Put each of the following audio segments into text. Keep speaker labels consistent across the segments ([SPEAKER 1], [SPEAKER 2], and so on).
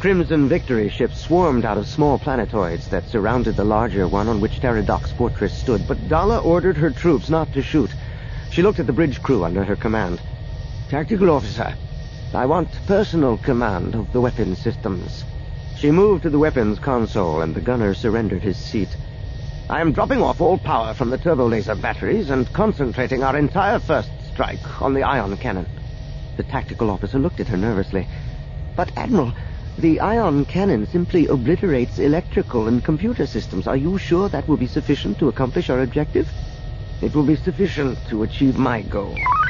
[SPEAKER 1] Crimson Victory ships swarmed out of small planetoids that surrounded the larger one on which Teradoc's fortress stood, but Dala ordered her troops not to shoot. She looked at the bridge crew under her command. "Tactical officer, I want personal command of the weapons systems." She moved to the weapons console, and the gunner surrendered his seat. "I am dropping off all power from the turbolaser batteries and concentrating our entire first strike on the ion cannon." The tactical officer looked at her nervously. "But, Admiral, the ion cannon simply obliterates electrical and computer systems. Are you sure that will be sufficient to accomplish our objective?" "It will be sufficient to achieve my goal."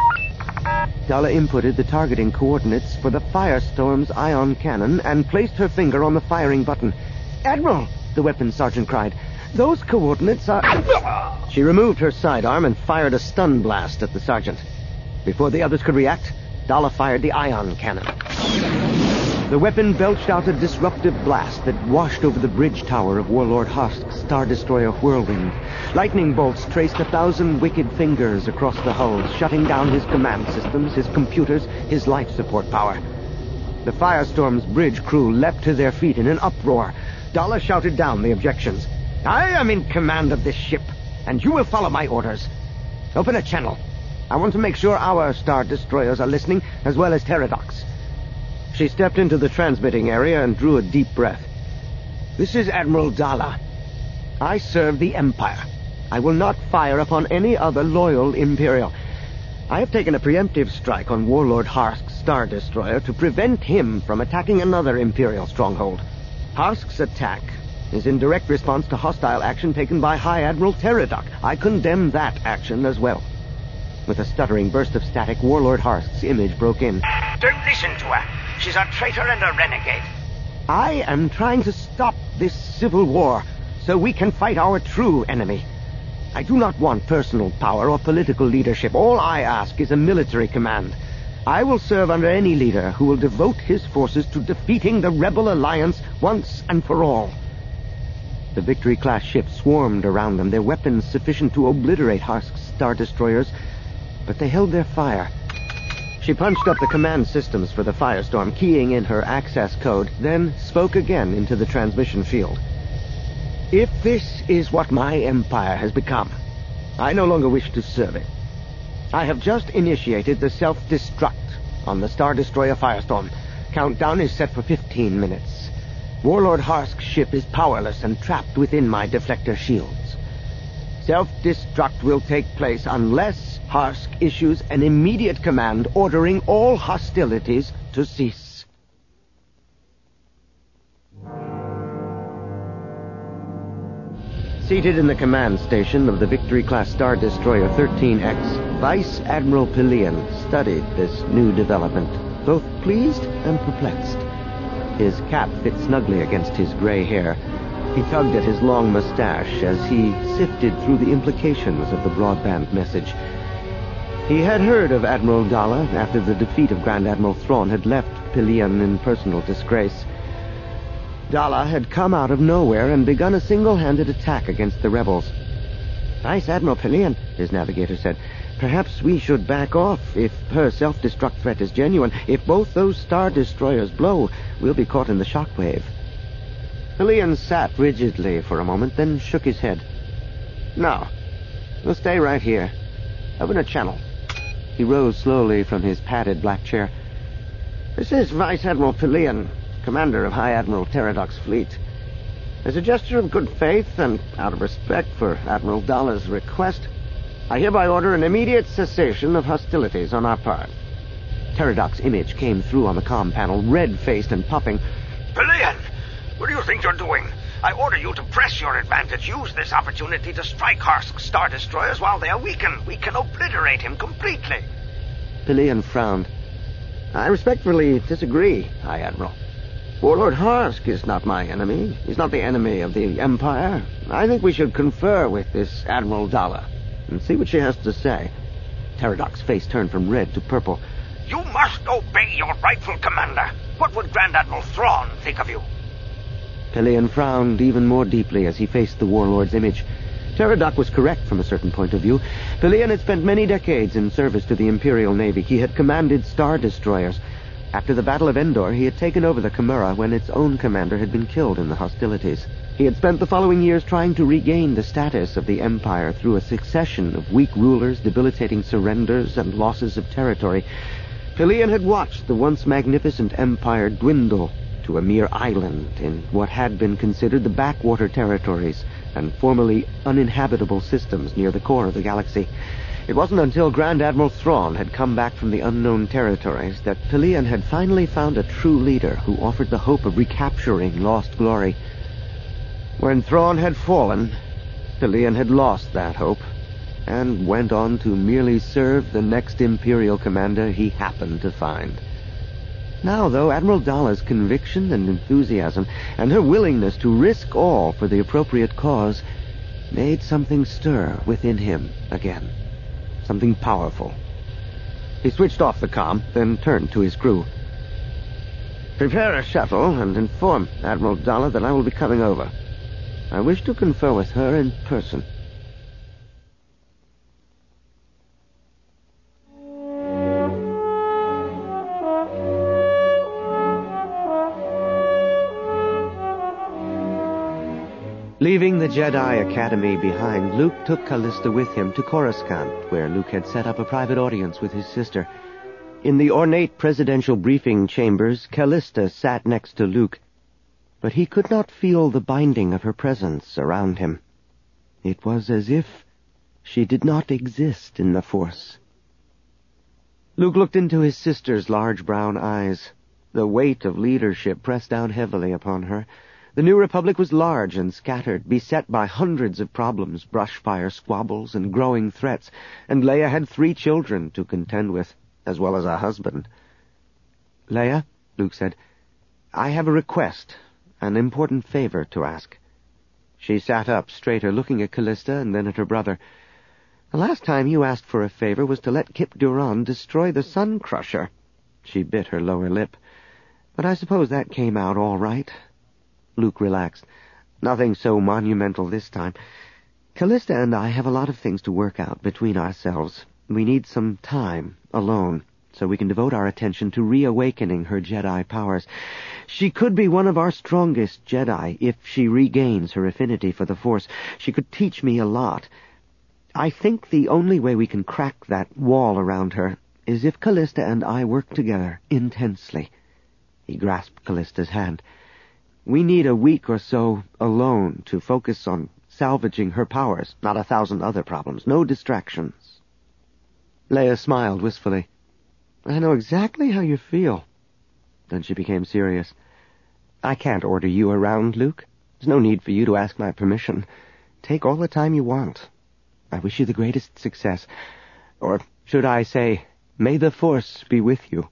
[SPEAKER 1] Dala inputted the targeting coordinates for the Firestorm's ion cannon and placed her finger on the firing button. "Admiral," the weapons sergeant cried, "those coordinates are..." She removed her sidearm and fired a stun blast at the sergeant. Before the others could react, Dala fired the ion cannon. The weapon belched out a disruptive blast that washed over the bridge tower of Warlord Harsk's Star Destroyer Whirlwind. Lightning bolts traced 1,000 wicked fingers across the hull, shutting down his command systems, his computers, his life support power. The Firestorm's bridge crew leapt to their feet in an uproar. Dala shouted down the objections. "I am in command of this ship, and you will follow my orders. Open a channel. I want to make sure our Star Destroyers are listening, as well as Teradoc's." She stepped into the transmitting area and drew a deep breath. "This is Admiral Dala. I serve the Empire. I will not fire upon any other loyal Imperial. I have taken a preemptive strike on Warlord Harsk's Star Destroyer to prevent him from attacking another Imperial stronghold. Harsk's attack is in direct response to hostile action taken by High Admiral Teradoc. I condemn that action as well." With a stuttering burst of static, Warlord Harsk's image broke in.
[SPEAKER 2] "Don't listen to her. She's a traitor and a renegade."
[SPEAKER 1] "I am trying to stop this civil war so we can fight our true enemy. I do not want personal power or political leadership. All I ask is a military command. I will serve under any leader who will devote his forces to defeating the Rebel Alliance once and for all." The Victory-class ships swarmed around them, their weapons sufficient to obliterate Harsk's Star Destroyers, but they held their fire. She punched up the command systems for the Firestorm, keying in her access code, then spoke again into the transmission field. "If this is what my Empire has become, I no longer wish to serve it. I have just initiated the self-destruct on the Star Destroyer Firestorm. Countdown is set for 15 minutes. Warlord Harsk's ship is powerless and trapped within my deflector shields. Self-destruct will take place unless Harsk issues an immediate command ordering all hostilities to cease." Seated in the command station of the Victory-class Star Destroyer 13X, Vice Admiral Pelion studied this new development, both pleased and perplexed. His cap fit snugly against his gray hair. He tugged at his long mustache as he sifted through the implications of the broadband message. He had heard of Admiral Dala after the defeat of Grand Admiral Thrawn had left Pelion in personal disgrace. Dala had come out of nowhere and begun a single-handed attack against the rebels. "Vice Admiral Pelion," his navigator said, "perhaps we should back off if her self-destruct threat is genuine. If both those Star Destroyers blow, we'll be caught in the shockwave." Pelion sat rigidly for a moment, then shook his head. "No, we'll stay right here. Open a channel." He rose slowly from his padded black chair. "This is Vice Admiral Pelion, commander of High Admiral Teradoc's fleet. As a gesture of good faith and out of respect for Admiral Dala's request, I hereby order an immediate cessation of hostilities on our part." Teradoc's image came through on the comm panel, red-faced and puffing.
[SPEAKER 2] "Pelion, what do you think you're doing? I order you to press your advantage. Use this opportunity to strike Harsk's Star Destroyers while they are weakened. We can obliterate him completely."
[SPEAKER 1] Pelion frowned. "I respectfully disagree, High Admiral. Warlord Harsk is not my enemy. He's not the enemy of the Empire. I think we should confer with this Admiral Dala and see what she has to say." Teradoc's face turned from red to purple.
[SPEAKER 2] "You must obey your rightful commander. What would Grand Admiral Thrawn think of you?"
[SPEAKER 1] Pelion frowned even more deeply as he faced the Warlord's image. Teradoc was correct from a certain point of view. Pelion had spent many decades in service to the Imperial Navy. He had commanded Star Destroyers. After the Battle of Endor, he had taken over the Chimera when its own commander had been killed in the hostilities. He had spent the following years trying to regain the status of the Empire through a succession of weak rulers, debilitating surrenders, and losses of territory. Pelion had watched the once magnificent empire dwindle to a mere island in what had been considered the backwater territories and formerly uninhabitable systems near the core of the galaxy. It wasn't until Grand Admiral Thrawn had come back from the unknown territories that Pelion had finally found a true leader who offered the hope of recapturing lost glory. When Thrawn had fallen, Pelion had lost that hope, and went on to merely serve the next Imperial commander he happened to find. Now, though, Admiral Dalla's conviction and enthusiasm, and her willingness to risk all for the appropriate cause, made something stir within him again. Something powerful. He switched off the comm, then turned to his crew. "Prepare a shuttle and inform Admiral Dalla that I will be coming over. I wish to confer with her in person." Leaving the Jedi Academy behind, Luke took Callista with him to Coruscant, where Luke had set up a private audience with his sister. In the ornate presidential briefing chambers, Callista sat next to Luke, but he could not feel the binding of her presence around him. It was as if she did not exist in the Force. Luke looked into his sister's large brown eyes. The weight of leadership pressed down heavily upon her. The New Republic was large and scattered, beset by hundreds of problems, brushfire squabbles, and growing threats, and Leia had 3 children to contend with, as well as a husband. "Leia," Luke said, "I have a request, an important favor to ask." She sat up straighter, looking at Callista and then at her brother. "The last time you asked for a favor was to let Kip Duran destroy the Sun Crusher." She bit her lower lip. "But I suppose that came out all right." Luke relaxed. "Nothing so monumental this time. Callista and I have a lot of things to work out between ourselves. We need some time alone, so we can devote our attention to reawakening her Jedi powers. She could be one of our strongest Jedi if she regains her affinity for the Force. She could teach me a lot. I think the only way we can crack that wall around her is if Callista and I work together intensely." He grasped Callista's hand. "We need a week or so alone to focus on salvaging her powers, not 1,000 other problems. No distractions." Leia smiled wistfully. "I know exactly how you feel." Then she became serious. "I can't order you around, Luke. There's no need for you to ask my permission. Take all the time you want. I wish you the greatest success. Or should I say, may the Force be with you."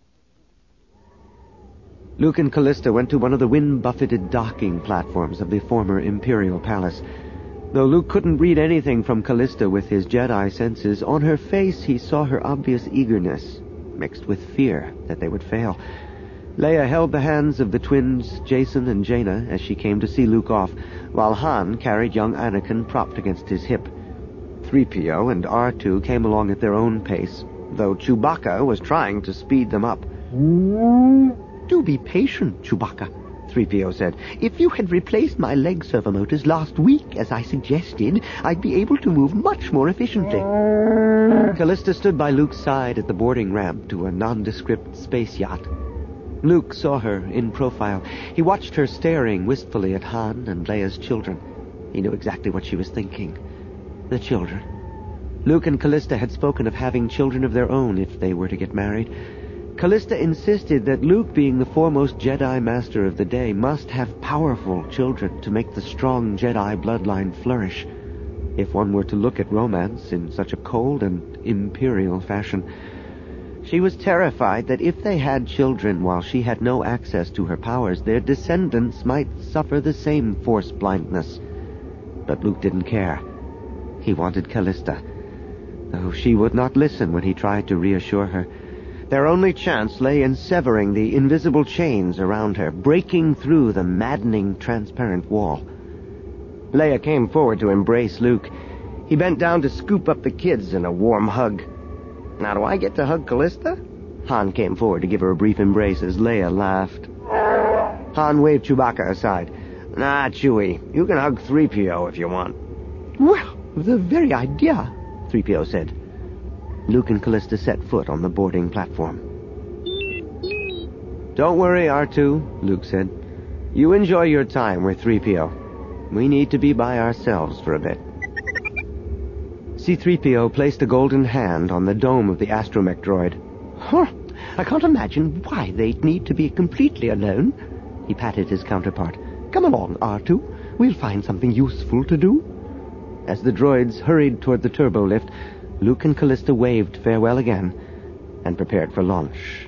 [SPEAKER 1] Luke and Callista went to one of the wind-buffeted docking platforms of the former Imperial Palace. Though Luke couldn't read anything from Callista with his Jedi senses, on her face he saw her obvious eagerness, mixed with fear that they would fail. Leia held the hands of the twins Jacen and Jaina as she came to see Luke off, while Han carried young Anakin propped against his hip. 3PO and R2 came along at their own pace, though Chewbacca was trying to speed them up. "Do be patient, Chewbacca," 3PO said. "If you had replaced my leg servomotors last week, as I suggested, I'd be able to move much more efficiently." Callista stood by Luke's side at the boarding ramp to a nondescript space yacht. Luke saw her in profile. He watched her staring wistfully at Han and Leia's children. He knew exactly what she was thinking. The children. Luke and Callista had spoken of having children of their own if they were to get married. Callista insisted that Luke, being the foremost Jedi Master of the day, must have powerful children to make the strong Jedi bloodline flourish, if one were to look at romance in such a cold and imperial fashion. She was terrified that if they had children while she had no access to her powers, their descendants might suffer the same Force blindness. But Luke didn't care. He wanted Callista, though she would not listen when he tried to reassure her. Their only chance lay in severing the invisible chains around her, breaking through the maddening, transparent wall. Leia came forward to embrace Luke. He bent down to scoop up the kids in a warm hug. "Now do I get to hug Callista?" Han came forward to give her a brief embrace as Leia laughed. Han waved Chewbacca aside. Nah, Chewie, you can hug 3PO if you want. Well, the very idea, 3PO said. Luke and Callista set foot on the boarding platform. Don't worry, R2, Luke said. You enjoy your time with 3PO. We need to be by ourselves for a bit. C-3PO placed a golden hand on the dome of the astromech droid. Huh, I can't imagine why they'd need to be completely alone. He patted his counterpart. Come along, R2. We'll find something useful to do. As the droids hurried toward the turbo lift, Luke and Callista waved farewell again and prepared for launch.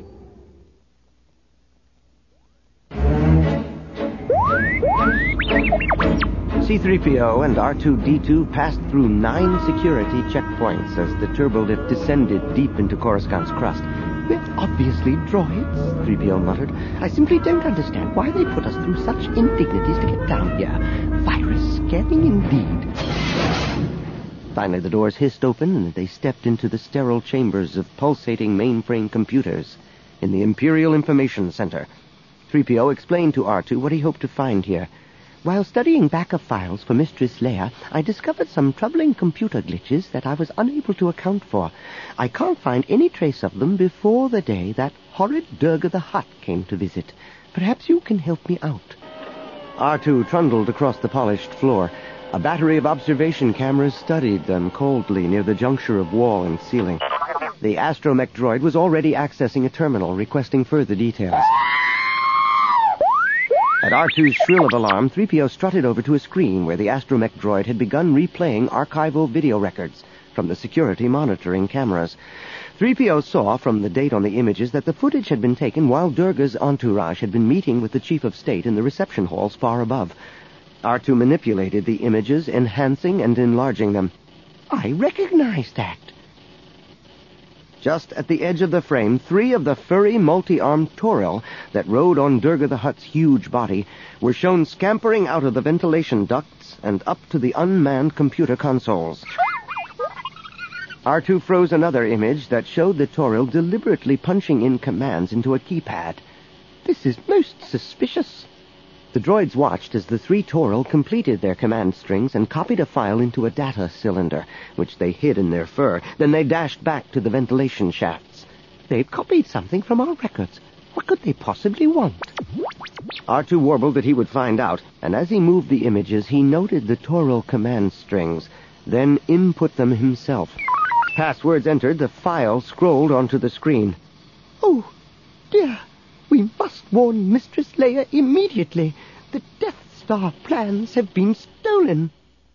[SPEAKER 1] C-3PO and R2-D2 passed through 9 security checkpoints as the turbolift descended deep into Coruscant's crust. We're obviously droids, 3PO muttered. I simply don't understand why they put us through such indignities to get down here. Virus scanning indeed. Finally, the doors hissed open and they stepped into the sterile chambers of pulsating mainframe computers in the Imperial Information Center. 3PO explained to R2 what he hoped to find here. While studying backup files for Mistress Leia, I discovered some troubling computer glitches that I was unable to account for. I can't find any trace of them before the day that horrid Durga the Hutt came to visit. Perhaps you can help me out. R2 trundled across the polished floor. A battery of observation cameras studied them coldly near the juncture of wall and ceiling. The astromech droid was already accessing a terminal, requesting further details. At R2's shrill of alarm, 3PO strutted over to a screen where the astromech droid had begun replaying archival video records from the security monitoring cameras. 3PO saw from the date on the images that the footage had been taken while Durga's entourage had been meeting with the Chief of State in the reception halls far above. R2 manipulated the images, enhancing and enlarging them. I recognize that. Just at the edge of the frame, 3 of the furry, multi-armed Toril that rode on Durga the Hutt's huge body were shown scampering out of the ventilation ducts and up to the unmanned computer consoles. R2 froze another image that showed the Toril deliberately punching in commands into a keypad. This is most suspicious. The droids watched as the 3 Toril completed their command strings and copied a file into a data cylinder, which they hid in their fur. Then they dashed back to the ventilation shafts. They've copied something from our records. What could they possibly want? R2 warbled that he would find out, and as he moved the images, he noted the Toril command strings, then input them himself. Passwords entered, the file scrolled onto the screen. Oh, dear. We must warn Mistress Leia immediately. The Death Star plans have been stolen.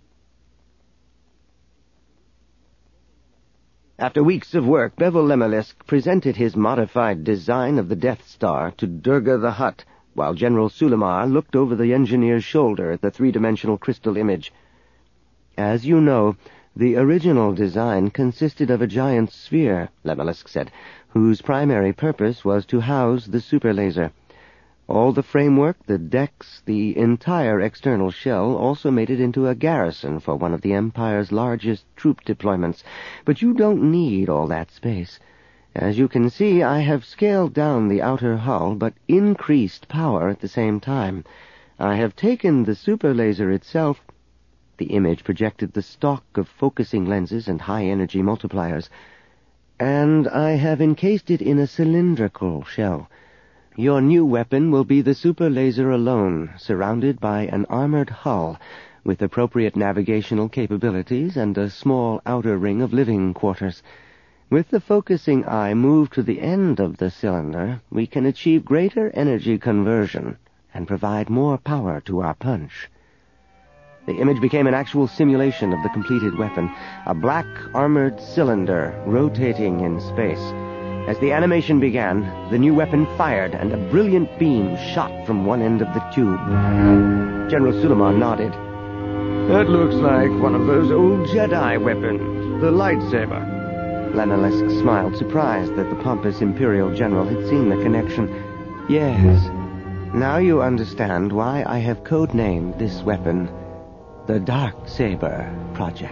[SPEAKER 1] After weeks of work, Bevel Lemelisk presented his modified design of the Death Star to Durga the Hutt, while General Sulamar looked over the engineer's shoulder at the 3-dimensional crystal image. As you know, the original design consisted of a giant sphere, Lemelisk said, whose primary purpose was to house the superlaser. All the framework, the decks, the entire external shell also made it into a garrison for one of the Empire's largest troop deployments. But you don't need all that space. As you can see, I have scaled down the outer hull, but increased power at the same time. I have taken the superlaser itself. The image projected the stock of focusing lenses and high-energy multipliers, and I have encased it in a cylindrical shell. Your new weapon will be the super laser alone, surrounded by an armored hull, with appropriate navigational capabilities and a small outer ring of living quarters. With the focusing eye moved to the end of the cylinder, we can achieve greater energy conversion and provide more power to our punch. The image became an actual simulation of the completed weapon, a black armored cylinder rotating in space. As the animation began, the new weapon fired, and a brilliant beam shot from one end of the tube. General Suleiman nodded. That looks like one of those old Jedi weapons, the lightsaber. Lemelisk smiled, surprised that the pompous Imperial general had seen the connection. Yes. Now you understand why I have codenamed this weapon the Darksaber Project.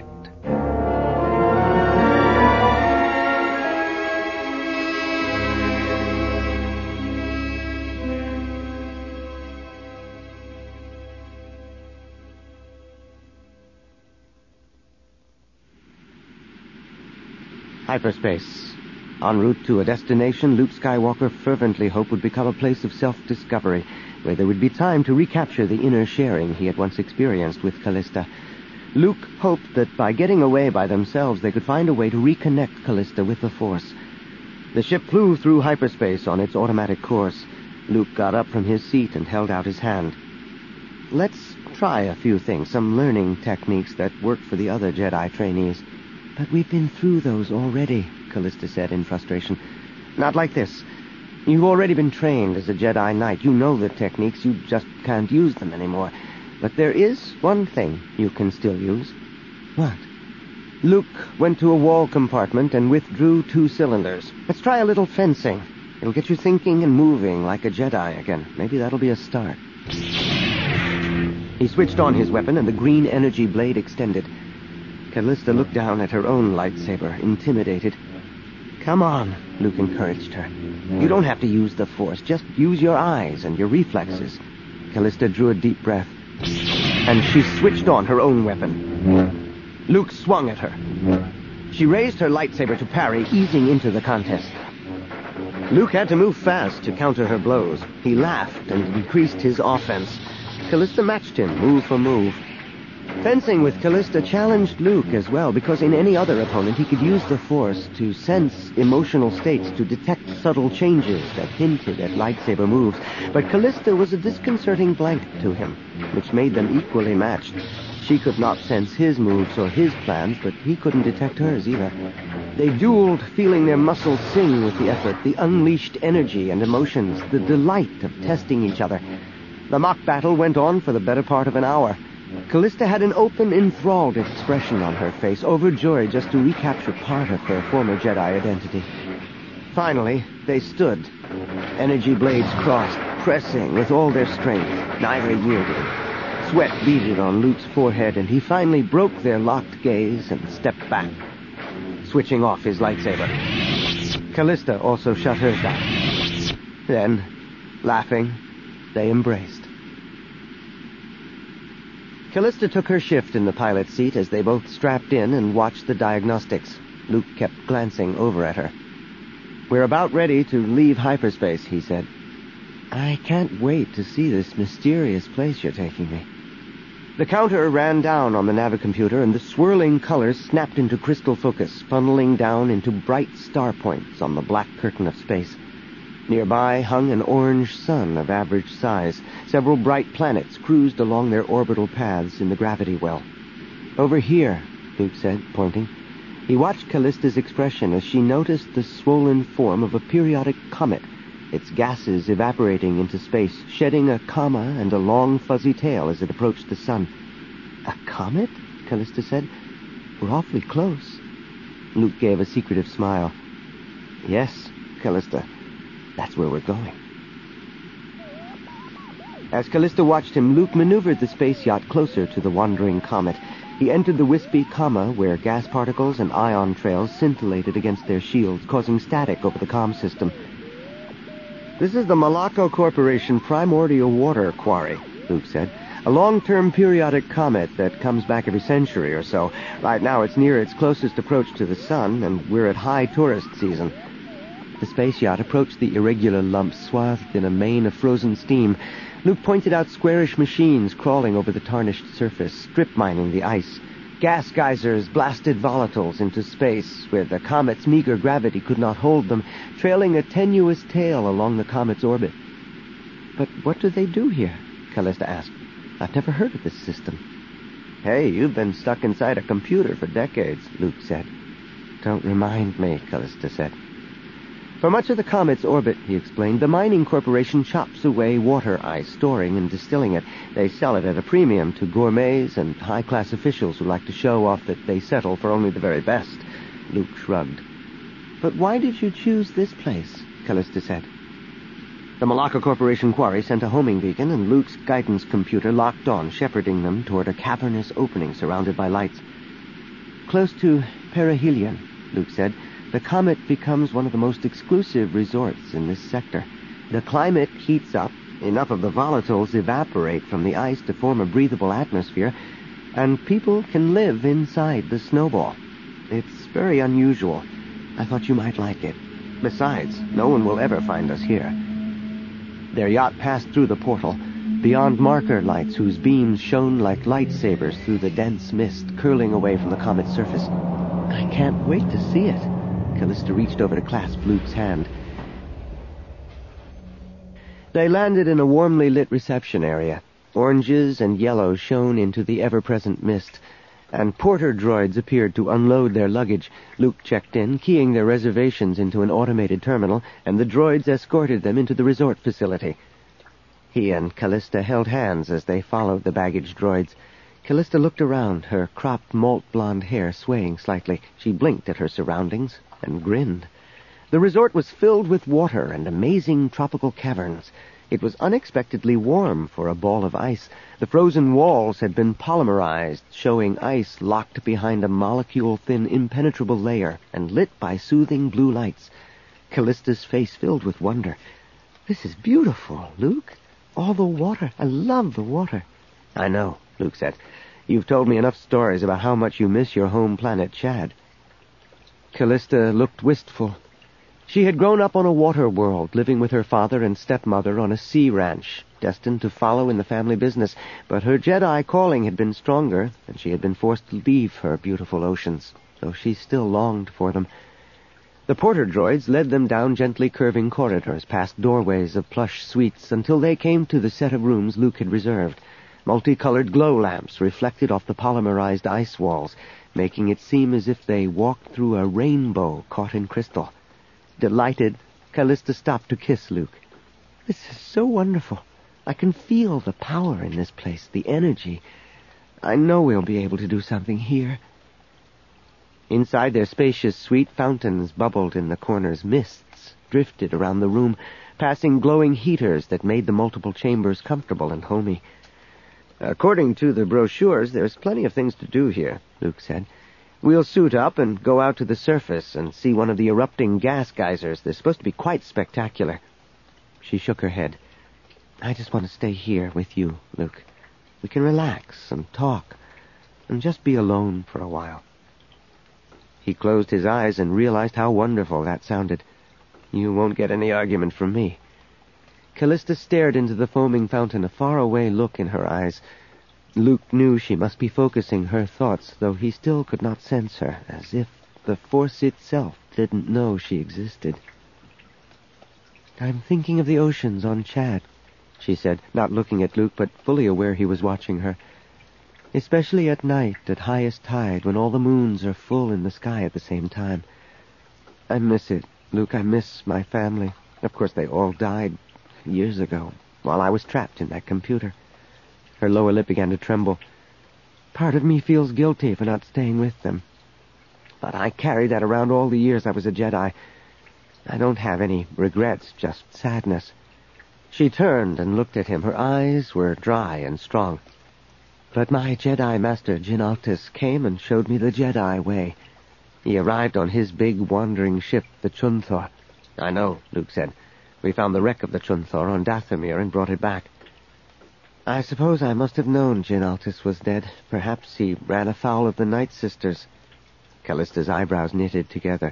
[SPEAKER 1] Hyperspace. En route to a destination Luke Skywalker fervently hoped would become a place of self-discovery, where there would be time to recapture the inner sharing he had once experienced with Callista. Luke hoped that by getting away by themselves they could find a way to reconnect Callista with the Force. The ship flew through hyperspace on its automatic course. Luke got up from his seat and held out his hand. "Let's try a few things, some learning techniques that worked for the other Jedi trainees." "But we've been through those already," Callista said in frustration. "Not like this. You've already been trained as a Jedi Knight. You know the techniques, you just can't use them anymore. But there is one thing you can still use." "What?" Luke went to a wall compartment and withdrew 2 cylinders. "Let's try a little fencing. It'll get you thinking and moving like a Jedi again. Maybe that'll be a start." He switched on his weapon, and the green energy blade extended. Callista looked down at her own lightsaber, intimidated. "Come on," Luke encouraged her. "You don't have to use the Force. Just use your eyes and your reflexes." Callista drew a deep breath, and she switched on her own weapon. Luke swung at her. She raised her lightsaber to parry, easing into the contest. Luke had to move fast to counter her blows. He laughed and increased his offense. Callista matched him, move for move. Fencing with Callista challenged Luke as well, because in any other opponent he could use the Force to sense emotional states, to detect subtle changes that hinted at lightsaber moves. But Callista was a disconcerting blank to him, which made them equally matched. She could not sense his moves or his plans, but he couldn't detect hers either. They dueled, feeling their muscles sing with the effort, the unleashed energy and emotions, the delight of testing each other. The mock battle went on for the better part of an hour. Callista had an open, enthralled expression on her face, overjoyed just to recapture part of her former Jedi identity. Finally, they stood. Energy blades crossed, pressing with all their strength, neither yielding. Sweat beaded on Luke's forehead, and he finally broke their locked gaze and stepped back, switching off his lightsaber. Callista also shut hers down. Then, laughing, they embraced. Callista took her shift in the pilot's seat as they both strapped in and watched the diagnostics. Luke kept glancing over at her. "We're about ready to leave hyperspace," he said. "I can't wait to see this mysterious place you're taking me." The counter ran down on the navicomputer, and the swirling colors snapped into crystal focus, funneling down into bright star points on the black curtain of space. Nearby hung an orange sun of average size. Several bright planets cruised along their orbital paths in the gravity well. "Over here," Luke said, pointing. He watched Callista's expression as she noticed the swollen form of a periodic comet, its gases evaporating into space, shedding a comma and a long fuzzy tail as it approached the sun. "A comet?" Callista said. "We're awfully close." Luke gave a secretive smile. "Yes, Callista. That's where we're going." As Callista watched him, Luke maneuvered the space yacht closer to the wandering comet. He entered the wispy comma where gas particles and ion trails scintillated against their shields, causing static over the comm system. "This is the Malacco Corporation Primordial Water Quarry," Luke said. "A long-term periodic comet that comes back every century or so. Right now it's near its closest approach to the sun, and we're at high tourist season." The space yacht approached the irregular lumps swathed in a mane of frozen steam. Luke pointed out squarish machines crawling over the tarnished surface, strip-mining the ice. Gas geysers blasted volatiles into space, where the comet's meager gravity could not hold them, trailing a tenuous tail along the comet's orbit. "But what do they do here?" Callista asked. "I've never heard of this system." "Hey, you've been stuck inside a computer for decades," Luke said. "Don't remind me," Callista said. "For much of the comet's orbit," he explained, "the mining corporation chops away water ice, storing and distilling it. They sell it at a premium to gourmets and high-class officials who like to show off that they settle for only the very best." Luke shrugged. "But why did you choose this place?" Callista said. The Malacca Corporation quarry sent a homing beacon, and Luke's guidance computer locked on, shepherding them toward a cavernous opening surrounded by lights. "Close to perihelion," Luke said. "The comet becomes one of the most exclusive resorts in this sector. The climate heats up, enough of the volatiles evaporate from the ice to form a breathable atmosphere, and people can live inside the snowball. It's very unusual. I thought you might like it. Besides, no one will ever find us here." Their yacht passed through the portal, beyond marker lights whose beams shone like lightsabers through the dense mist curling away from the comet's surface. "I can't wait to see it." Callista reached over to clasp Luke's hand. They landed in a warmly lit reception area. Oranges and yellows shone into the ever-present mist, and porter droids appeared to unload their luggage. Luke checked in, keying their reservations into an automated terminal, and the droids escorted them into the resort facility. He and Callista held hands as they followed the baggage droids. Callista looked around, her cropped malt-blonde hair swaying slightly. She blinked at her surroundings and grinned. The resort was filled with water and amazing tropical caverns. It was unexpectedly warm for a ball of ice. The frozen walls had been polymerized, showing ice locked behind a molecule-thin, impenetrable layer and lit by soothing blue lights. Callista's face filled with wonder. "This is beautiful, Luke. All the water. I love the water." "I know," Luke said. "You've told me enough stories about how much you miss your home planet, Chad." Callista looked wistful. She had grown up on a water world, living with her father and stepmother on a sea ranch, destined to follow in the family business, but her Jedi calling had been stronger, and she had been forced to leave her beautiful oceans, though she still longed for them. The porter droids led them down gently curving corridors, past doorways of plush suites, until they came to the set of rooms Luke had reserved. Multicolored glow lamps reflected off the polymerized ice walls, making it seem as if they walked through a rainbow caught in crystal. Delighted, Callista stopped to kiss Luke. "This is so wonderful. I can feel the power in this place, the energy. I know we'll be able to do something here." Inside their spacious suite, fountains bubbled in the corners. Mists drifted around the room, passing glowing heaters that made the multiple chambers comfortable and homey. "According to the brochures, there's plenty of things to do here," Luke said. "We'll suit up and go out to the surface and see one of the erupting gas geysers. They're supposed to be quite spectacular." She shook her head. "I just want to stay here with you, Luke. We can relax and talk and just be alone for a while." He closed his eyes and realized how wonderful that sounded. "You won't get any argument from me." Callista stared into the foaming fountain, a faraway look in her eyes. Luke knew she must be focusing her thoughts, though he still could not sense her, as if the Force itself didn't know she existed. "I'm thinking of the oceans on Chad," she said, not looking at Luke, but fully aware he was watching her. "Especially at night, at highest tide, when all the moons are full in the sky at the same time. I miss it, Luke. I miss my family. Of course, they all died years ago, while I was trapped in that computer." Her lower lip began to tremble. "Part of me feels guilty for not staying with them. But I carried that around all the years I was a Jedi. I don't have any regrets, just sadness." She turned and looked at him. Her eyes were dry and strong. "But my Jedi Master Jyn Altis came and showed me the Jedi way. He arrived on his big wandering ship, the Chunthor." "I know," Luke said. "We found the wreck of the Chunthor on Dathomir and brought it back." "I suppose I must have known Jyn Altis was dead. Perhaps he ran afoul of the Night Sisters." Callista's eyebrows knitted together.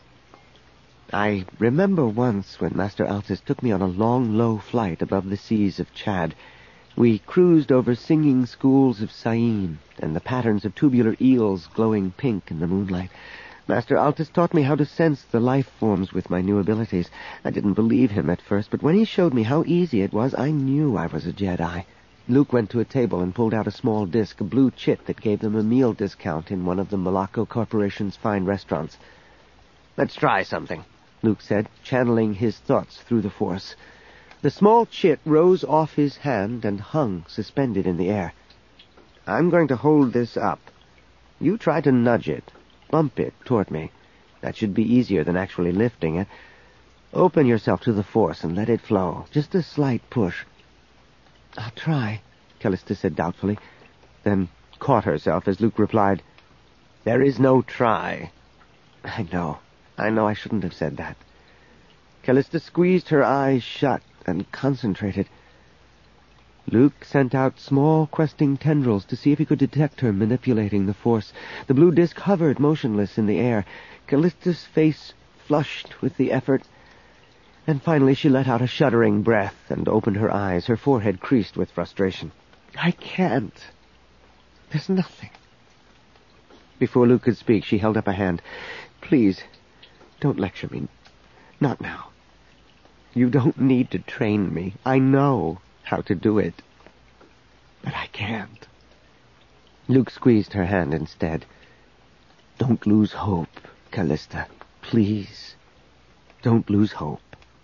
[SPEAKER 1] "I remember once when Master Altis took me on a long, low flight above the seas of Chad. We cruised over singing schools of Sain and the patterns of tubular eels glowing pink in the moonlight. Master Altis taught me how to sense the life forms with my new abilities. I didn't believe him at first, but when he showed me how easy it was, I knew I was a Jedi." Luke went to a table and pulled out a small disc, a blue chit that gave them a meal discount in one of the Malacco Corporation's fine restaurants. "Let's try something," Luke said, channeling his thoughts through the Force. The small chit rose off his hand and hung suspended in the air. "I'm going to hold this up. You try to nudge it, bump it toward me. That should be easier than actually lifting it. Open yourself to the Force and let it flow. Just a slight push." "I'll try," Callista said doubtfully, then caught herself as Luke replied, "There is no try." I know I shouldn't have said that." Callista squeezed her eyes shut and concentrated. Luke sent out small, questing tendrils to see if he could detect her manipulating the Force. The blue disk hovered motionless in the air. Callista's face flushed with the effort, and finally she let out a shuddering breath and opened her eyes, her forehead creased with frustration. I can't. There's nothing. Before Luke could speak, she held up a hand. Please, don't lecture me. Not now. You don't need to train me. I know how to do it. But I can't. Luke squeezed her hand instead. Don't lose hope, Callista. Please, don't lose hope.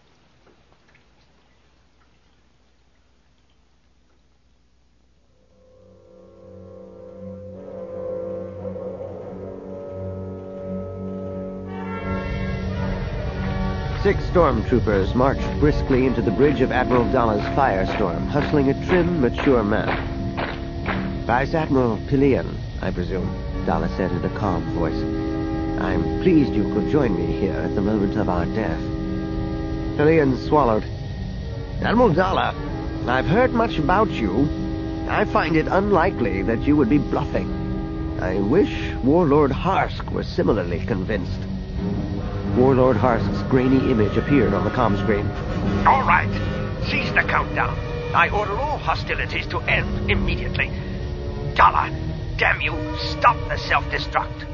[SPEAKER 1] Six stormtroopers marched briskly into the bridge of Admiral Dalla's firestorm, hustling a trim, mature man. Vice Admiral Pelion, I presume, Dalla said in a calm voice. I'm pleased you could join me here at the moment of our death. Pelion swallowed. Admiral Dalla, I've heard much about you. I find it unlikely that you would be bluffing. I wish Warlord Harsk were similarly convinced. Warlord Harsk's grainy image appeared on the comm screen.
[SPEAKER 2] All right. Cease the countdown. I order all hostilities to end immediately. Dalla, damn you, stop the self-destruct.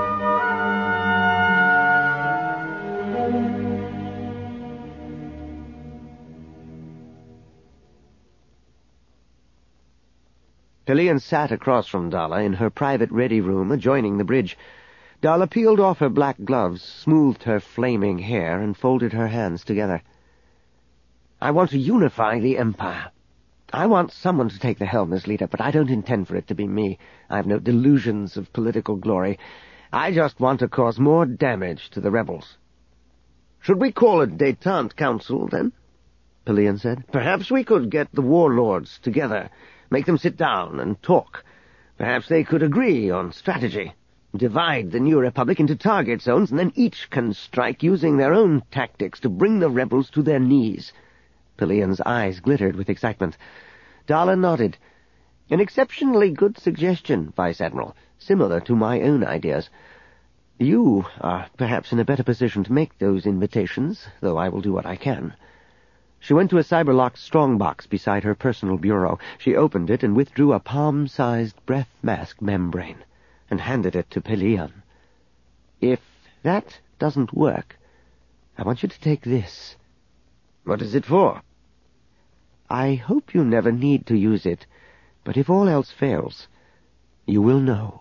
[SPEAKER 1] Pelion sat across from Dalla in her private ready room adjoining the bridge. Dalla peeled off her black gloves, smoothed her flaming hair, and folded her hands together. I want to unify the Empire. I want someone to take the helm as leader, but I don't intend for it to be me. I have no delusions of political glory. I just want to cause more damage to the rebels. Should we call a détente council, then? Pelion said. Perhaps we could get the warlords together, make them sit down and talk. Perhaps they could agree on strategy. Divide the new republic into target zones, and then each can strike using their own tactics to bring the rebels to their knees. Pelion's eyes glittered with excitement. Dalla nodded. An exceptionally good suggestion, Vice Admiral, similar to my own ideas. You are perhaps in a better position to make those invitations, though I will do what I can. She went to a cyberlocked strongbox beside her personal bureau. She opened it and withdrew a palm-sized breath mask membrane and handed it to Pelion. If that doesn't work, I want you to take this. What is it for? I hope you never need to use it, but if all else fails, you will know.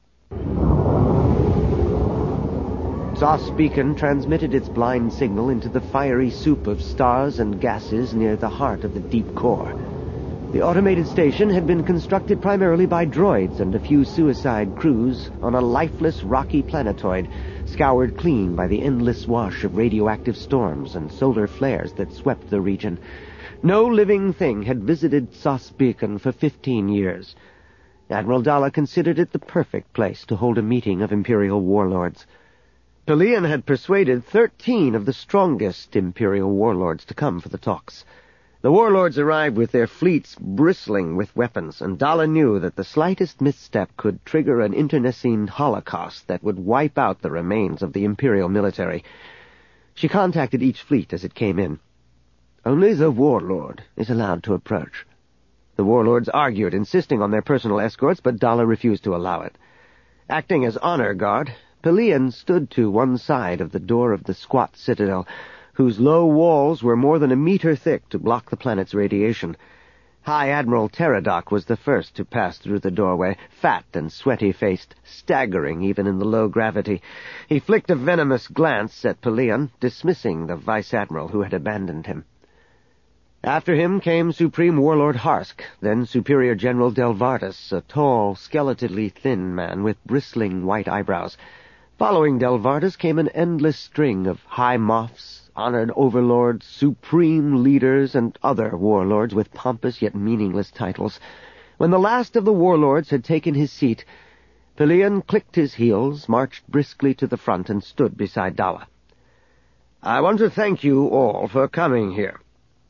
[SPEAKER 1] Zos Beacon transmitted its blind signal into the fiery soup of stars and gases near the heart of the deep core. The automated station had been constructed primarily by droids and a few suicide crews on a lifeless, rocky planetoid, scoured clean by the endless wash of radioactive storms and solar flares that swept the region. No living thing had visited Zos Beacon for 15 years. Admiral Dalla considered it the perfect place to hold a meeting of Imperial warlords. Pelion had persuaded 13 of the strongest Imperial warlords to come for the talks. The warlords arrived with their fleets bristling with weapons, and Dalla knew that the slightest misstep could trigger an internecine holocaust that would wipe out the remains of the Imperial military. She contacted each fleet as it came in. Only the warlord is allowed to approach. The warlords argued, insisting on their personal escorts, but Dalla refused to allow it. Acting as honor guard, Pelion stood to one side of the door of the squat citadel, whose low walls were more than a meter thick to block the planet's radiation. High Admiral Teradoc was the first to pass through the doorway, fat and sweaty-faced, staggering even in the low gravity. He flicked a venomous glance at Pelion, dismissing the Vice Admiral who had abandoned him. After him came Supreme Warlord Harsk, then Superior General Delvartis, a tall, skeletally thin man with bristling white eyebrows. Following Delvartis came an endless string of High Moffs, honored overlords, supreme leaders, and other warlords with pompous yet meaningless titles. When the last of the warlords had taken his seat, Pelion clicked his heels, marched briskly to the front, and stood beside Dalla. I want to thank you all for coming here.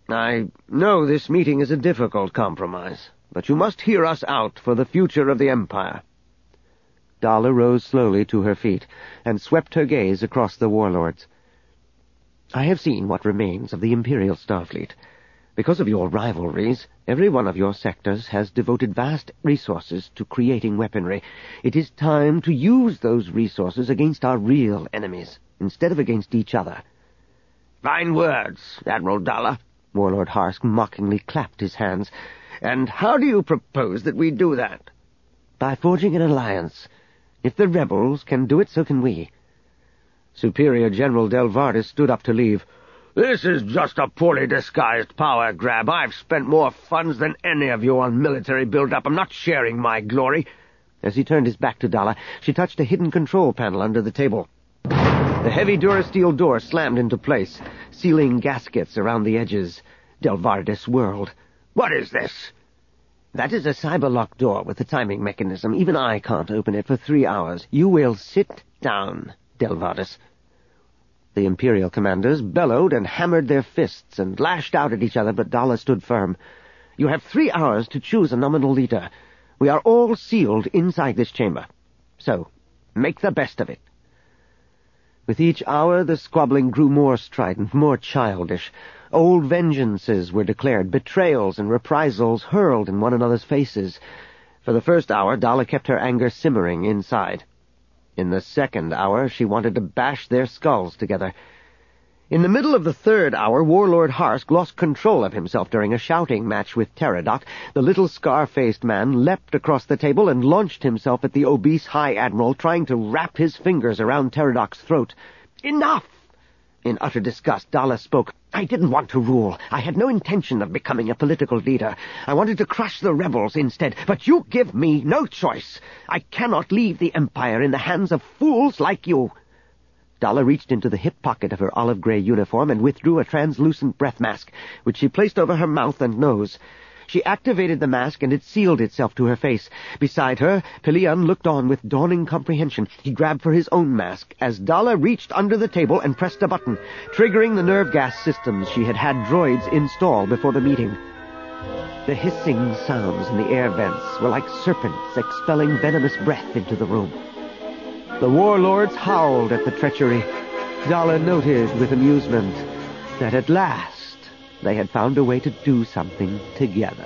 [SPEAKER 1] I know this meeting is a difficult compromise, but you must hear us out for the future of the Empire. Dala rose slowly to her feet and swept her gaze across the warlords. I have seen what remains of the Imperial Starfleet. Because of your rivalries, every one of your sectors has devoted vast resources to creating weaponry. It is time to use those resources against our real enemies, instead of against each other.
[SPEAKER 2] Fine words, Admiral Dala.
[SPEAKER 1] Warlord Harsk mockingly clapped his hands.
[SPEAKER 2] And how do you propose that we do that?
[SPEAKER 1] By forging an alliance. If the rebels can do it, so can we. Superior General Delvardis stood up to leave.
[SPEAKER 2] This is just a poorly disguised power grab. I've spent more funds than any of you on military build-up. I'm not sharing my glory.
[SPEAKER 1] As he turned his back to Dala, she touched a hidden control panel under the table. The heavy Durasteel door slammed into place, sealing gaskets around the edges. Delvardis whirled.
[SPEAKER 2] What is this?
[SPEAKER 1] That is a cyberlock door with a timing mechanism. Even I can't open it for 3 hours. You will sit down, Delvardis. The Imperial commanders bellowed and hammered their fists and lashed out at each other, but Dala stood firm. You have 3 hours to choose a nominal leader. We are all sealed inside this chamber. So, make the best of it. With each hour, the squabbling grew more strident, more childish. Old vengeances were declared, betrayals and reprisals hurled in one another's faces. For the first hour, Dala kept her anger simmering inside. In the second hour, she wanted to bash their skulls together. In the middle of the third hour, Warlord Harsk lost control of himself during a shouting match with Pterodok. The little scar-faced man leapt across the table and launched himself at the obese High Admiral, trying to wrap his fingers around Pterodok's throat. Enough! In utter disgust, Dala spoke. I didn't want to rule. I had no intention of becoming a political leader. I wanted to crush the rebels instead, but you give me no choice. I cannot leave the Empire in the hands of fools like you. Dala reached into the hip pocket of her olive-gray uniform and withdrew a translucent breath mask, which she placed over her mouth and nose. She activated the mask, and it sealed itself to her face. Beside her, Pelion looked on with dawning comprehension. He grabbed for his own mask as Dala reached under the table and pressed a button, triggering the nerve gas systems she had had droids install before the meeting. The hissing sounds in the air vents were like serpents expelling venomous breath into the room. The warlords howled at the treachery. Dala noted with amusement that at last they had found a way to do something together.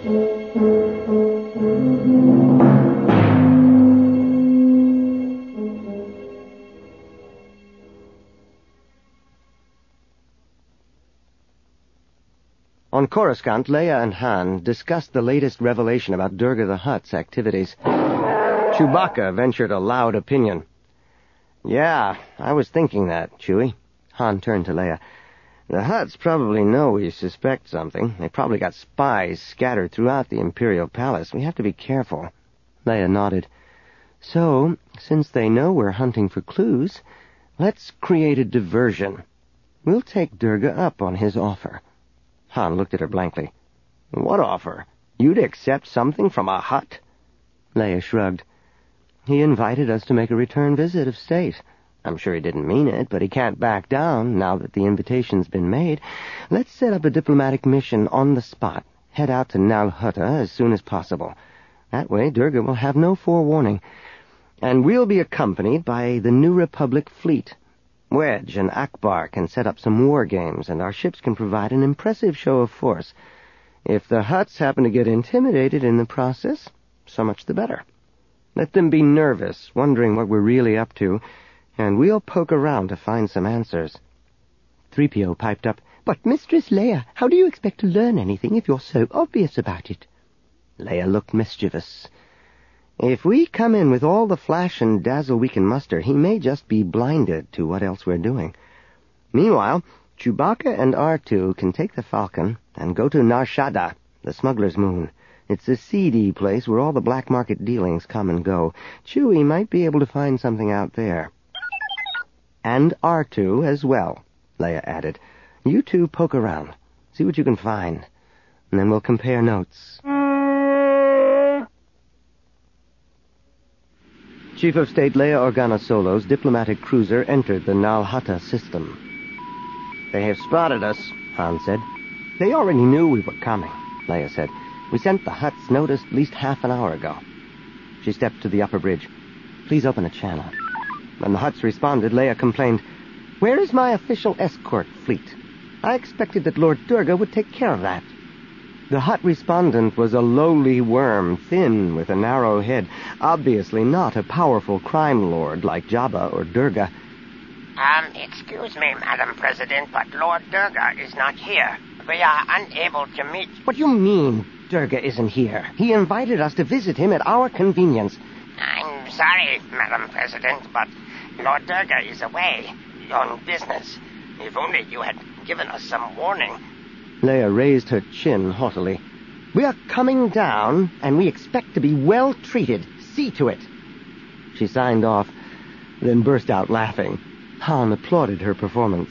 [SPEAKER 1] On Coruscant, Leia and Han discussed the latest revelation about Durga the Hutt's activities. Chewbacca ventured a loud opinion. Yeah, I was thinking that, Chewie. Han turned to Leia. The Hutts probably know we suspect something. They probably got spies scattered throughout the Imperial Palace. We have to be careful. Leia nodded. So, since they know we're hunting for clues, let's create a diversion. We'll take Durga up on his offer. Han looked at her blankly. What offer? You'd accept something from a Hutt? Leia shrugged. He invited us to make a return visit of state. I'm sure he didn't mean it, but he can't back down now that the invitation's been made. Let's set up a diplomatic mission on the spot. Head out to Nal Hutta as soon as possible. That way, Durga will have no forewarning. And we'll be accompanied by the New Republic fleet. Wedge and Akbar can set up some war games, and our ships can provide an impressive show of force. If the Hutts happen to get intimidated in the process, so much the better. Let them be nervous, wondering what we're really up to, and we'll poke around to find some answers. 3PO piped up, But, Mistress Leia, how do you expect to learn anything if you're so obvious about it? Leia looked mischievous. If we come in with all the flash and dazzle we can muster, he may just be blinded to what else we're doing. Meanwhile, Chewbacca and R2 can take the Falcon and go to Nar Shaddaa, the smuggler's moon. It's a seedy place where all the black market dealings come and go. Chewie might be able to find something out there. And R2 as well, Leia added. You two poke around. See what you can find. And then we'll compare notes. Chief of State Leia Organa Solo's diplomatic cruiser entered the Nal Hutta system. They have spotted us, Han said. They already knew we were coming, Leia said. We sent the Hutts notice at least half an hour ago. She stepped to the upper bridge. Please open a channel. When the Hutts responded, Leia complained, Where is my official escort fleet? I expected that Lord Durga would take care of that. The Hutt respondent was a lowly worm, thin with a narrow head, obviously not a powerful crime lord like Jabba or Durga.
[SPEAKER 3] Excuse me, Madam President, but Lord Durga is not here. We are unable to meet.
[SPEAKER 1] What do you mean, Durga isn't here? He invited us to visit him at our convenience.
[SPEAKER 3] I'm sorry, Madam President, but Lord Durga is away on business. If only you had given us some warning.
[SPEAKER 1] Leia raised her chin haughtily. We are coming down, and we expect to be well treated. See to it. She signed off, then burst out laughing. Han applauded her performance.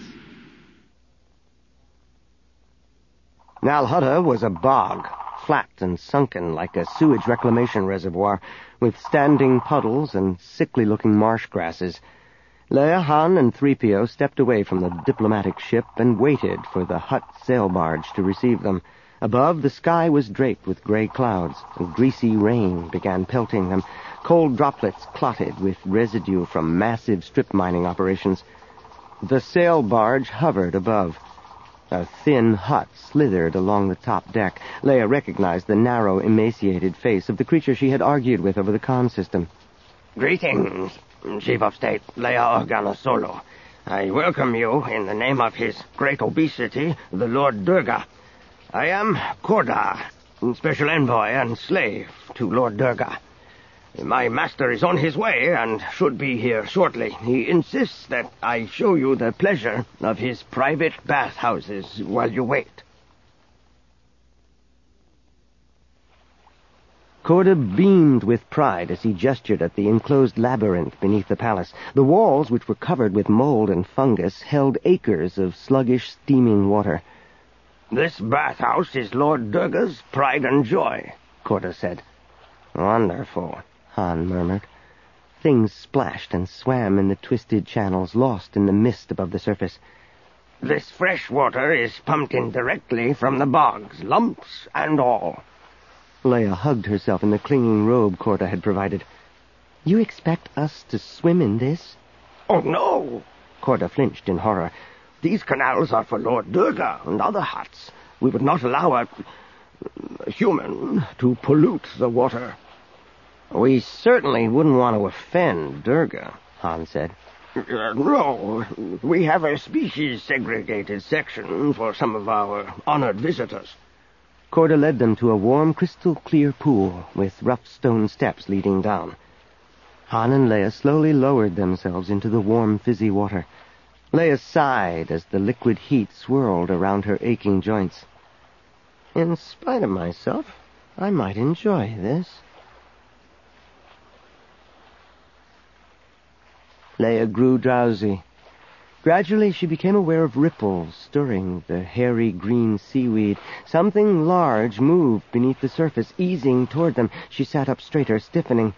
[SPEAKER 1] Nal Hutta was a bog, flat and sunken like a sewage reclamation reservoir, with standing puddles and sickly-looking marsh grasses. Leia, Han, and 3PO stepped away from the diplomatic ship and waited for the Hutt sail barge to receive them. Above, the sky was draped with gray clouds, and greasy rain began pelting them. Cold droplets clotted with residue from massive strip mining operations. The sail barge hovered above. A thin Hutt slithered along the top deck. Leia recognized the narrow, emaciated face of the creature she had argued with over the comm system.
[SPEAKER 4] Greetings, Chief of State Leia Organa Solo. I welcome you in the name of His Great Obesity, the Lord Durga. I am Korda, Special Envoy and slave to Lord Durga. My master is on his way and should be here shortly. He insists that I show you the pleasure of his private bathhouses while you wait.
[SPEAKER 1] Korda beamed with pride as he gestured at the enclosed labyrinth beneath the palace. The walls, which were covered with mold and fungus, held acres of sluggish, steaming water.
[SPEAKER 4] This bathhouse is Lord Durga's pride and joy, Korda said.
[SPEAKER 1] Wonderful, Han murmured. Things splashed and swam in the twisted channels, lost in the mist above the surface.
[SPEAKER 4] This fresh water is pumped in directly from the bogs, lumps and all.
[SPEAKER 1] Leia hugged herself in the clinging robe Korda had provided. You expect us to swim in this?
[SPEAKER 4] Oh, no!
[SPEAKER 1] Korda flinched in horror.
[SPEAKER 4] These canals are for Lord Durga and other Hutts. We would not allow a human to pollute the water.
[SPEAKER 1] We certainly wouldn't want to offend Durga, Han said.
[SPEAKER 4] No, we have a species-segregated section for some of our honored visitors.
[SPEAKER 1] Korda led them to a warm, crystal-clear pool with rough stone steps leading down. Han and Leia slowly lowered themselves into the warm, fizzy water. Leia sighed as the liquid heat swirled around her aching joints. In spite of myself, I might enjoy this. Leia grew drowsy. Gradually, she became aware of ripples stirring the hairy green seaweed. Something large moved beneath the surface, easing toward them. She sat up straighter, stiffening.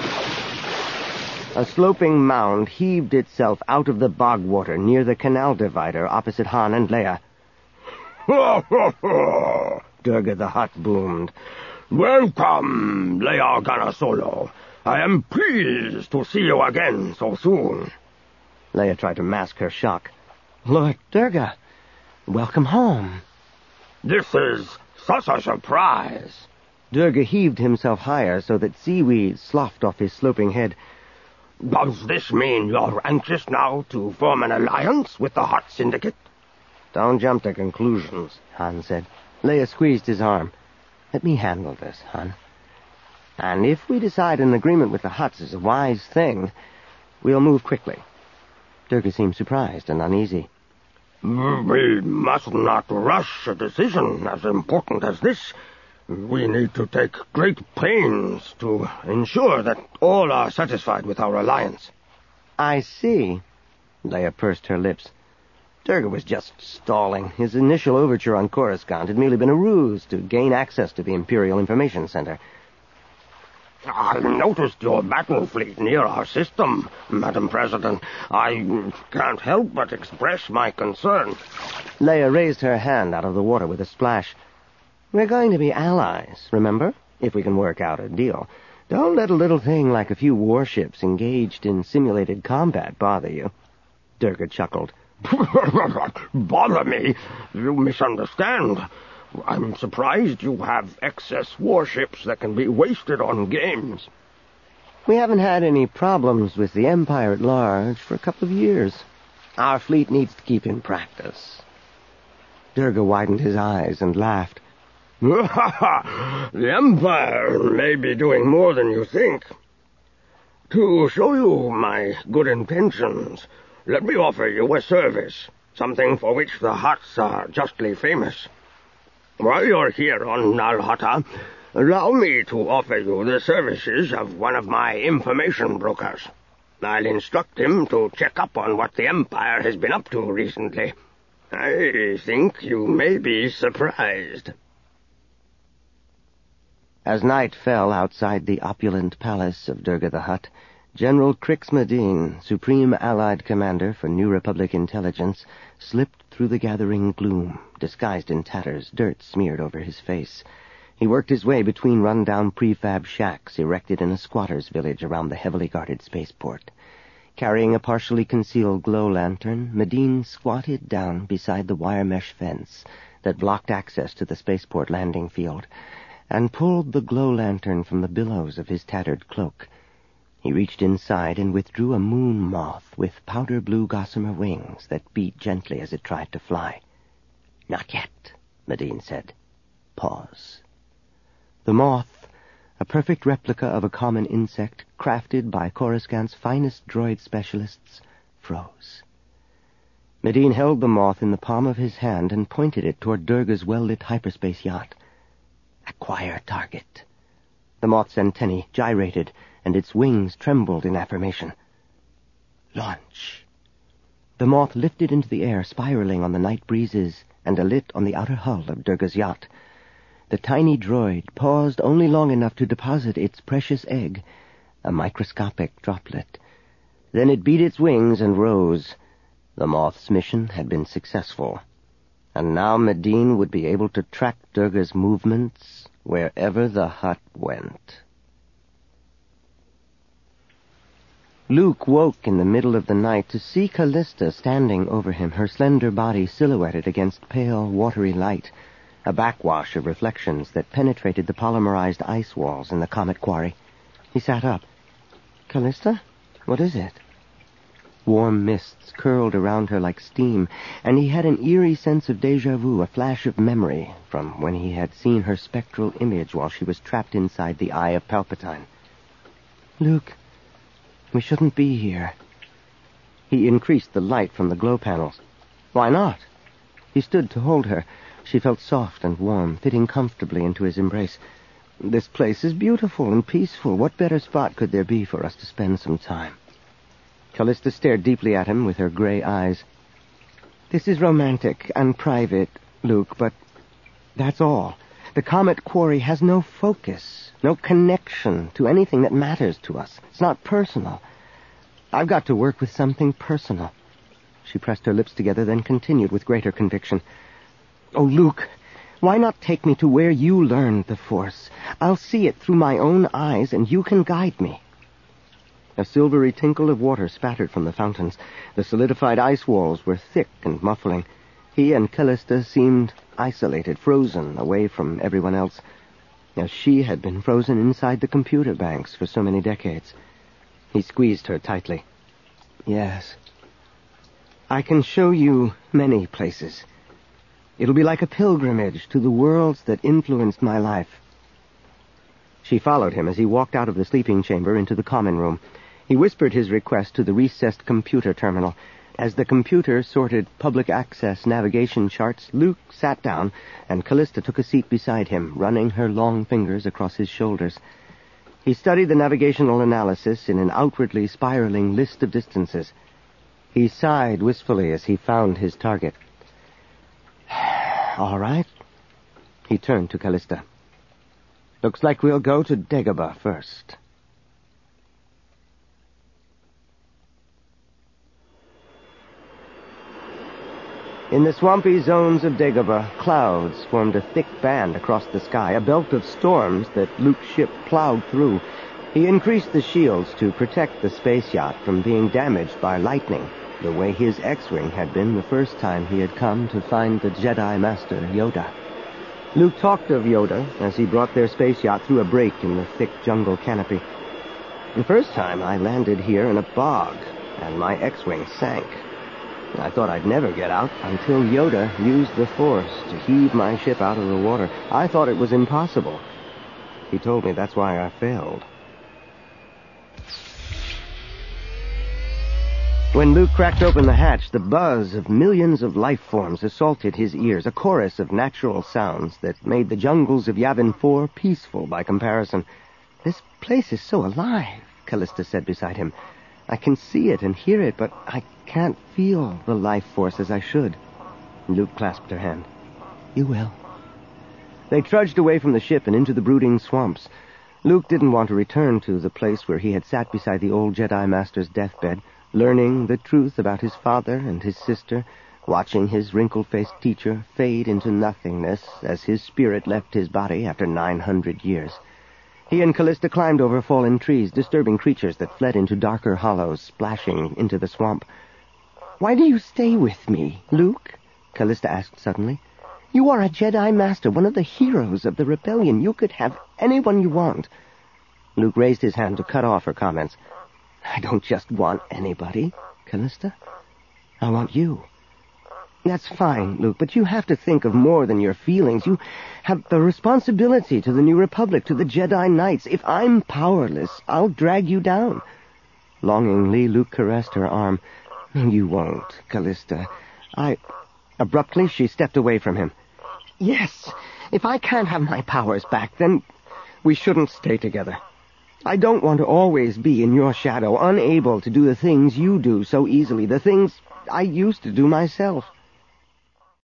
[SPEAKER 1] A sloping mound heaved itself out of the bog water near the canal divider opposite Han and Leia.
[SPEAKER 4] "Ha, ha, ha!" Durga the Hutt boomed. "Welcome, Leia Organa Solo. I am pleased to see you again so soon."
[SPEAKER 1] Leia tried to mask her shock. Lord Durga, welcome home.
[SPEAKER 4] This is such a surprise.
[SPEAKER 1] Durga heaved himself higher so that seaweed sloughed off his sloping head.
[SPEAKER 4] Does this mean you're anxious now to form an alliance with the Hutt Syndicate?
[SPEAKER 1] Don't jump to conclusions, Han said. Leia squeezed his arm. Let me handle this, Han. And if we decide an agreement with the Hutts is a wise thing, we'll move quickly. Durga seemed surprised and uneasy.
[SPEAKER 4] We must not rush a decision as important as this. We need to take great pains to ensure that all are satisfied with our alliance.
[SPEAKER 1] I see. Leia pursed her lips. Durga was just stalling. His initial overture on Coruscant had merely been a ruse to gain access to the Imperial Information Center.
[SPEAKER 4] I noticed your battle fleet near our system, Madam President. I can't help but express my concern.
[SPEAKER 1] Leia raised her hand out of the water with a splash. We're going to be allies, remember? If we can work out a deal. Don't let a little thing like a few warships engaged in simulated combat bother you. Durga chuckled.
[SPEAKER 4] Bother me? You misunderstand. I'm surprised you have excess warships that can be wasted on games.
[SPEAKER 1] We haven't had any problems with the Empire at large for a couple of years. Our fleet needs to keep in practice. Durga widened his eyes and laughed.
[SPEAKER 4] The Empire may be doing more than you think. To show you my good intentions, let me offer you a service, something for which the Hutts are justly famous. While you're here on Nal Hutta, allow me to offer you the services of one of my information brokers. I'll instruct him to check up on what the Empire has been up to recently. I think you may be surprised.
[SPEAKER 1] As night fell outside the opulent palace of Durga the Hutt, General Crix Madine, Supreme Allied Commander for New Republic Intelligence, slipped through the gathering gloom, disguised in tatters, dirt smeared over his face. He worked his way between run-down prefab shacks erected in a squatter's village around the heavily guarded spaceport. Carrying a partially concealed glow lantern, Madine squatted down beside the wire mesh fence that blocked access to the spaceport landing field, and pulled the glow lantern from the billows of his tattered cloak. He reached inside and withdrew a moon moth with powder-blue gossamer wings that beat gently as it tried to fly. "Not yet," Madine said. "Pause." The moth, a perfect replica of a common insect crafted by Coruscant's finest droid specialists, froze. Madine held the moth in the palm of his hand and pointed it toward Durga's well-lit hyperspace yacht. "Acquire target." The moth's antennae gyrated, and its wings trembled in affirmation. "Launch." The moth lifted into the air, spiraling on the night breezes, and alit on the outer hull of Durga's yacht. The tiny droid paused only long enough to deposit its precious egg, a microscopic droplet. Then it beat its wings and rose. The moth's mission had been successful, and now Madine would be able to track Durga's movements wherever the Hutt went. Luke woke in the middle of the night to see Callista standing over him, her slender body silhouetted against pale, watery light, a backwash of reflections that penetrated the polymerized ice walls in the comet quarry. He sat up. "Callista? What is it?" Warm mists curled around her like steam, and he had an eerie sense of déjà vu, a flash of memory from when he had seen her spectral image while she was trapped inside the eye of Palpatine. "Luke, we shouldn't be here." He increased the light from the glow panels. "Why not?" He stood to hold her. She felt soft and warm, fitting comfortably into his embrace. "This place is beautiful and peaceful. What better spot could there be for us to spend some time?" Callista stared deeply at him with her gray eyes. "This is romantic and private, Luke, but that's all. The comet quarry has no focus, no connection to anything that matters to us. It's not personal. I've got to work with something personal." She pressed her lips together, then continued with greater conviction. "Oh, Luke, why not take me to where you learned the Force? I'll see it through my own eyes, and you can guide me." A silvery tinkle of water spattered from the fountains. The solidified ice walls were thick and muffling. He and Callista seemed isolated, frozen away from everyone else, as she had been frozen inside the computer banks for so many decades. He squeezed her tightly. "Yes. I can show you many places. It'll be like a pilgrimage to the worlds that influenced my life." She followed him as he walked out of the sleeping chamber into the common room. He whispered his request to the recessed computer terminal. As the computer sorted public access navigation charts, Luke sat down, and Callista took a seat beside him, running her long fingers across his shoulders. He studied the navigational analysis in an outwardly spiraling list of distances. He sighed wistfully as he found his target. "All right." He turned to Callista. Looks like we'll go to Dagobah first. In the swampy zones of Dagobah, clouds formed a thick band across the sky, a belt of storms that Luke's ship plowed through. He increased the shields to protect the space yacht from being damaged by lightning, the way his X-Wing had been the first time he had come to find the Jedi Master Yoda. Luke talked of Yoda as he brought their space yacht through a break in the thick jungle canopy. The first time I landed here in a bog, and my X-Wing sank. I thought I'd never get out until Yoda used the Force to heave my ship out of the water. I thought it was impossible. He told me that's why I failed. When Luke cracked open the hatch, the buzz of millions of life forms assaulted his ears, a chorus of natural sounds that made the jungles of Yavin 4 peaceful by comparison. "This place is so alive," Callista said beside him. "I can see it and hear it, but I can't feel the life force as I should." Luke clasped her hand. "You will." They trudged away from the ship and into the brooding swamps. Luke didn't want to return to the place where he had sat beside the old Jedi Master's deathbed, learning the truth about his father and his sister, watching his wrinkle-faced teacher fade into nothingness as his spirit left his body after 900 years. He and Callista climbed over fallen trees, disturbing creatures that fled into darker hollows, splashing into the swamp. "Why do you stay with me, Luke?" Callista asked suddenly. "You are a Jedi Master, one of the heroes of the rebellion. You could have anyone you want." Luke raised his hand to cut off her comments. "I don't just want anybody, Callista. I want you." "That's fine, Luke, but you have to think of more than your feelings. You have the responsibility to the New Republic, to the Jedi Knights. If I'm powerless, I'll drag you down." Longingly, Luke caressed her arm. "You won't, Callista. Abruptly, she stepped away from him. "Yes, if I can't have my powers back, then we shouldn't stay together. I don't want to always be in your shadow, unable to do the things you do so easily, the things I used to do myself."